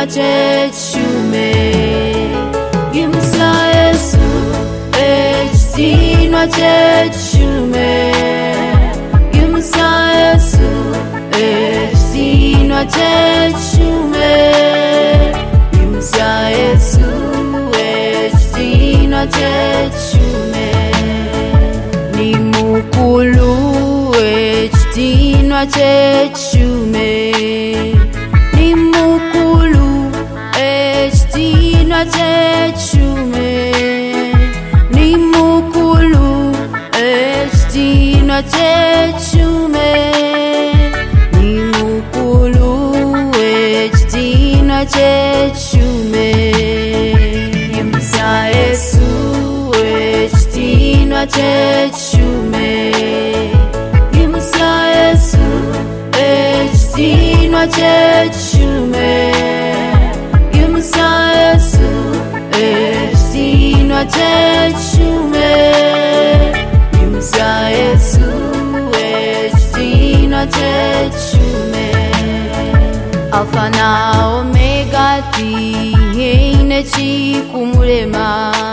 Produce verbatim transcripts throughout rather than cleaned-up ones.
chechume Gimsa Yesu echtina chechume Gimsa Yesu echtina chechume Gimsa Yesu echtina chechume Ni mukulu echtina chechume Ni mukulu echtina chechume Ni mukulu echtina chechume Ni mukulu echtina chechume Gimsa Yesu echtina chechume Gimsa Yesu echtina chechume Gimsa Yesu echtina chechume Gimsa Yesu echtina chechume Alpha na Omega tihine chikumulema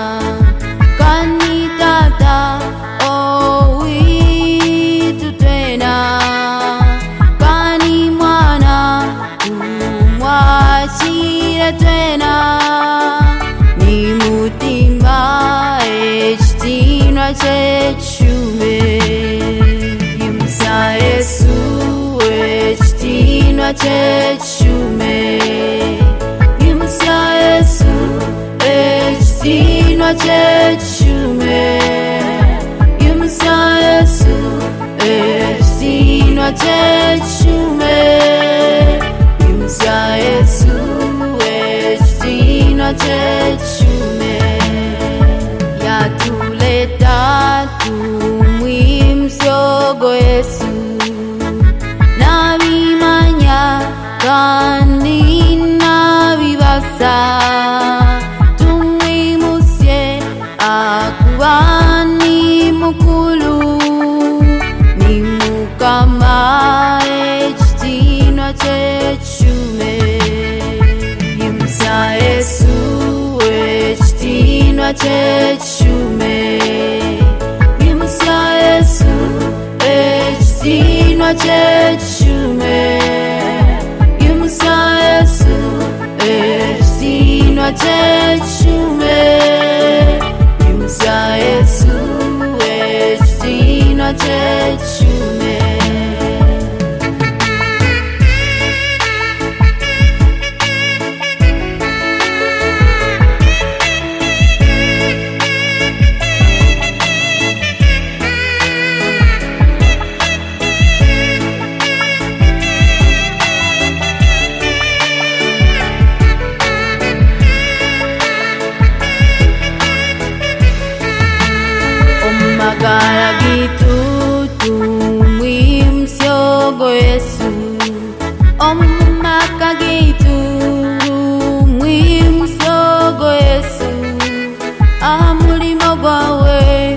Kanitata owitu twena Kani mwana tumwachire twena Ni mutima echtina chechume Gimsa Yesu echtina chechume Gimsa Yesu echtina chechume Gimsa Yesu echtina chechume Gimsa Yesu echtina chechume Yatuleta tumwimsyogo Yesu Nabimanya kandi nabibasa Tumwimusye akubani mukulu Ni mukama echtina chechume Gimsa Yesu echtina chechume Gimsa Yesu echtina chechume Gimsa Yesu echtina chechume Gimsa Yesu echtina chechume Magara gitu tumwimsyogo Yesu Omaka gitu mwimsyogo Yesu Amulimo gwawe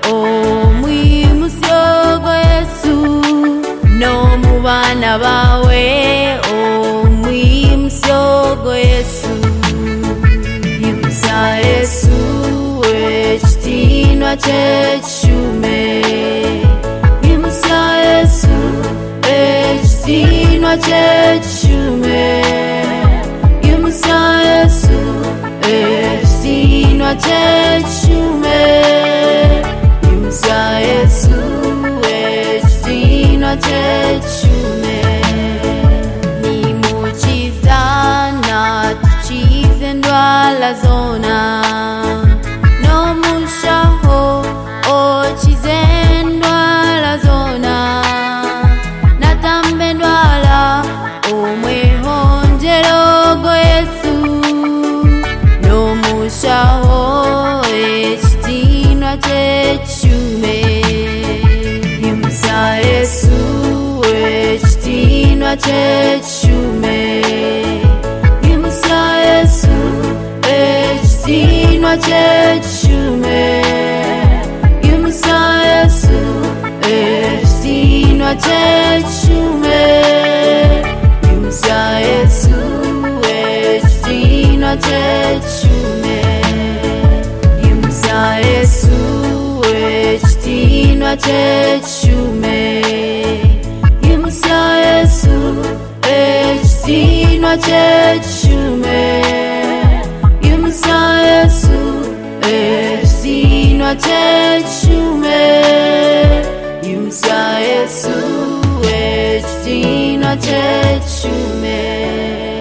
omwimsyogo Yesu No mubana bawe omwimsyogo Yesu Gimsa Yesu echtina chechume Gimsa Yesu echtina chechume Gimsa Yesu echtina chechume Gimsa Yesu echtina chechume Ni muchiza na tuchize ndwala zona No mushaho ochizendwa la zona Natambe ndwala omwehonjerogo Yesu No mushaho echtina chechume Gimsa Yesu echtina chechume Gimsa Yesu echtina chechume Gimsa Yesu echtina chechume Gimsa Yesu echtina chechume Yumusa Yesu Echitinwa chechume Yumusa Yesu Echitinwa chechume Yumusa Yesu Echitinwa chechume Yumusa Yesu Echitinwa chechume